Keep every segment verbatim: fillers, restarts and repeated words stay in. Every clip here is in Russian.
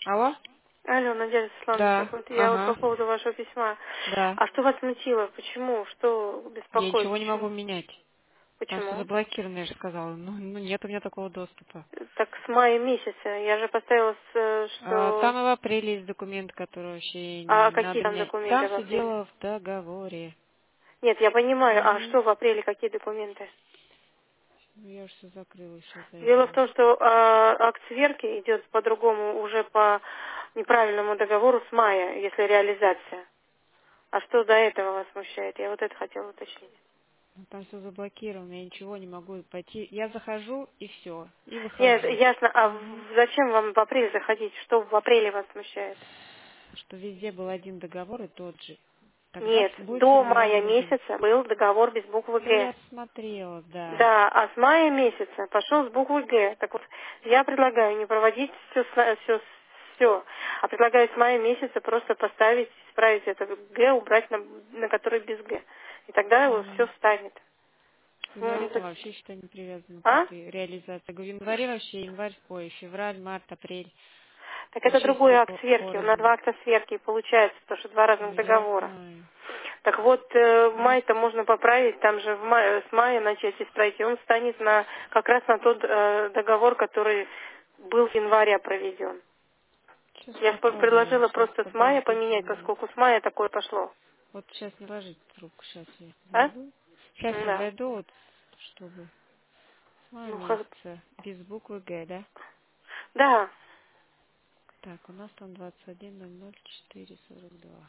Алло? Алло, Надежда Слановна, Да, вот я вот по ага, поводу вашего письма. да. А что вас смутило? Почему? Что Я беспокоит? ничего не могу Почему? менять. Там все Почему? заблокировано, я же сказала. Ну, ну, нет у меня такого доступа. Так с мая месяца. Я же поставила, с, э, А, там что... и в апреле есть документ, который вообще А не какие надо там менять. документы Там в все апреле? дело в договоре. Нет, я понимаю. А Угу. что в апреле? Какие документы? Ну, я уже все закрыла, сейчас Дело в зайду. том, что э, акт сверки идет по-другому, уже по неправильному договору с мая, если реализация. А что до этого вас смущает? Я вот это хотела уточнить. Ну, там все заблокировано, я ничего не могу пойти. Я захожу и все, и Нет, выхожу. ясно. А Угу. в- зачем вам в апреле заходить? Что в апреле вас смущает? Что везде был один договор и тот же. Тогда Нет, с- будет до всегда мая один. месяца был договор без буквы Ну, «Г». я смотрела, да. Да, а с мая месяца пошел с буквы «Г». Так вот, я предлагаю не проводить все, все, все, а предлагаю с мая месяца просто поставить, исправить это «Г», убрать на, на который без «Г». И тогда вот все М. встанет. В январе М, там так- вообще, считай, не привязано к А? этой реализации. Я говорю, в январе вообще, январь, ой, февраль, март, апрель. Так это Вообще все другой акт по- сверки. У нас порознь. два акта сверки и получается, потому что два разных Ну, я договора. знаю. Так вот, э, в Ну, мае-то можно поправить, там же в мае, с мая начать исправить, и он станет на, как раз на тот э, договор, который был в январе проведен. сейчас Я ж п- попробую. предложила Сейчас, просто с мая подождите поменять, меня. поскольку с мая такое пошло. Вот сейчас не ложите трубку, сейчас я А? зайду. Сейчас я Да. зайду, вот, чтобы с мая Ну, хо- месяца, без буквы Г, да? да. Так, у нас там двадцать один ноль ноль четыре сорок два.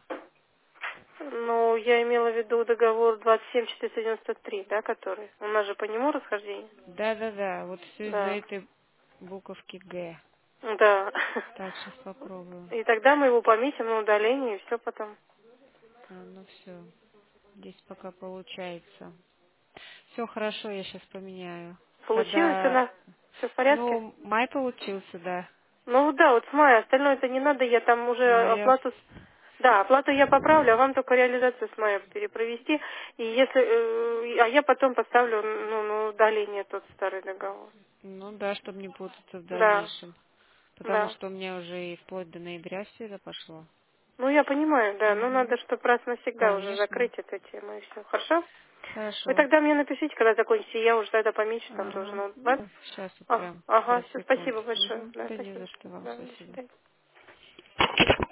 Ну, я имела в виду договор двадцать семь четыреста девяносто три, да, который? У нас же по нему расхождение. Да-да-да, вот все из-за Да. этой буковки Г. Да. Так, сейчас попробую. И тогда мы его пометим на удаление, и все потом. А, ну все, здесь пока получается. Все хорошо, я сейчас поменяю. Получилось у Когда, нас? Все в порядке? ну, май получился, да. Ну да, вот с мая, остальное это не надо, я там Ну, уже я, оплату... с- Да, оплату я поправлю, а вам только реализацию с мая перепровести. И если... э, а я потом поставлю ну, на удаление тот старый договор. ну да, чтобы не путаться в Да, дальнейшем. Потому да. что у меня уже и вплоть до ноября все это пошло. Ну я понимаю, да, но Угу. надо, чтобы раз навсегда уже Конечно. закрыть эту тему и все. Хорошо? Вы Хорошо. тогда мне напишите, когда закончите, я уже тогда помечу там тоже. Ага. Ну, да? Ну, сейчас вот А, прям ага, за все, секунд. спасибо большое. Угу. Да, Да не спасибо. за что вам, Да, до спасибо. свидания.